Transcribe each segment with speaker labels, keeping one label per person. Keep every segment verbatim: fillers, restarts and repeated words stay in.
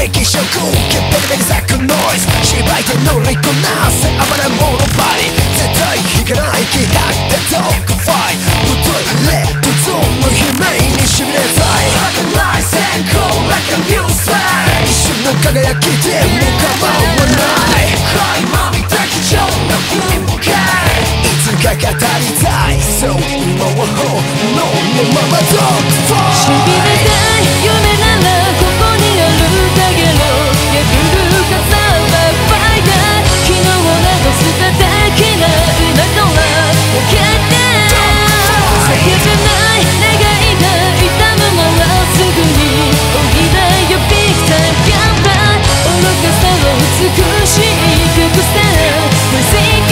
Speaker 1: 液色ベリベリ咲くノイズ芝居で乗りこなせ暴れ者バディ絶対引かない気迫でドッグファイトぶといレッドゾーンの悲鳴にしびれたい儚い閃光 like a new slide 一瞬の輝きでも構わない相まみた貴重な風景いつか語りたいそう今は本能のままドッグファイト
Speaker 2: しびれたい夢ならここにあるだけの破る傘はファイター昨日を流す叩きな今とは分けて叫べない願いが痛むならすぐにおいでよビッグタイムやばい愚かさは美しい曲さ Music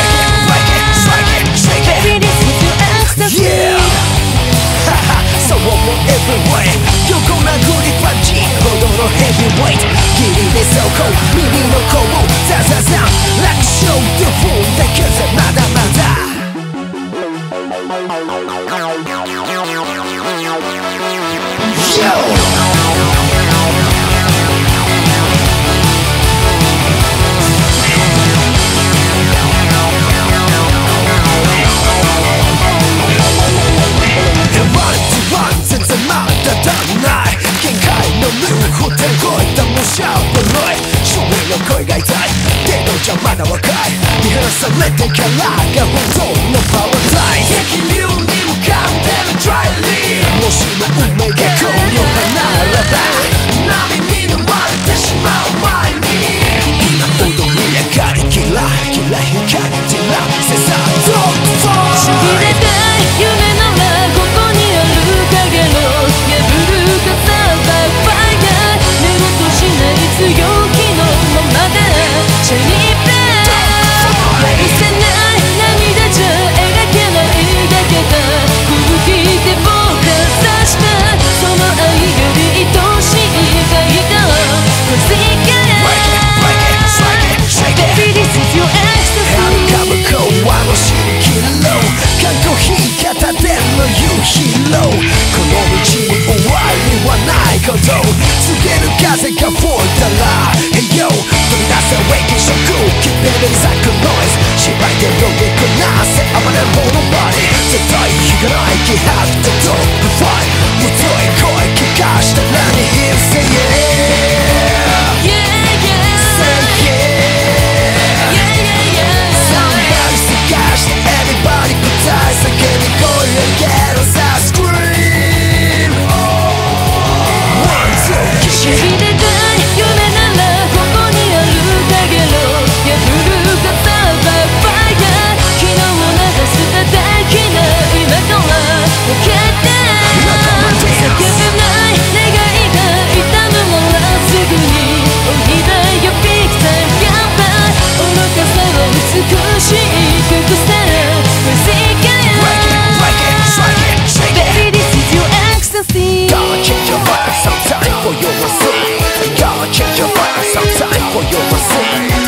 Speaker 2: Baby this is your ecstasy
Speaker 1: So I want everywhere 横殴りパンチほどのヘビーウェイトギリでそこ耳の甲をザザザン楽勝でフォーだけじゃまだまだ Yo!声が痛い程度じゃまだ若い見放されてからが本当のパワータイム激流に浮かんでるドライリーもしも運命がこの花ならば波に飲まれてしまう前に今踊り上がりキラキラ光り散らせさドッグファイト
Speaker 2: しびれたい夢ならここにある影の破る傘はファイター寝ろとしない強気のチェリーペンやるせない涙じゃ描けないだけだ空気で僕が刺したその愛より愛しいファイター Crazy Baby this is your ecstasy
Speaker 1: はるか向こうはのシリキロ看護品片手の夕日ロこの道に終わりはないこと告げる風が吹いたら Hey yo 飛び出せウェイキショックベリベリ咲くノイズ芝居で乗りこなせ暴れ者バディ絶対引かない気迫でドッグファイトもとい声聞かしたらに Here say yeah
Speaker 2: Yeah yeah
Speaker 1: Say yeah
Speaker 2: Yeah yeah yeah
Speaker 1: Somebody 探して Everybody 答え叫び声上げろさ Scream One two
Speaker 2: しびれたい夢ならここにあるだけの破る傘はファイター昨日を流す叩きな今とは分けて叫べない願いが痛むならすぐにおいでよビッグタイムやばい愚かさは美しい曲さ Crazy Baby this is your ecstasy
Speaker 1: Gotta change your life sometime for your sin Gotta change your life sometime for your sin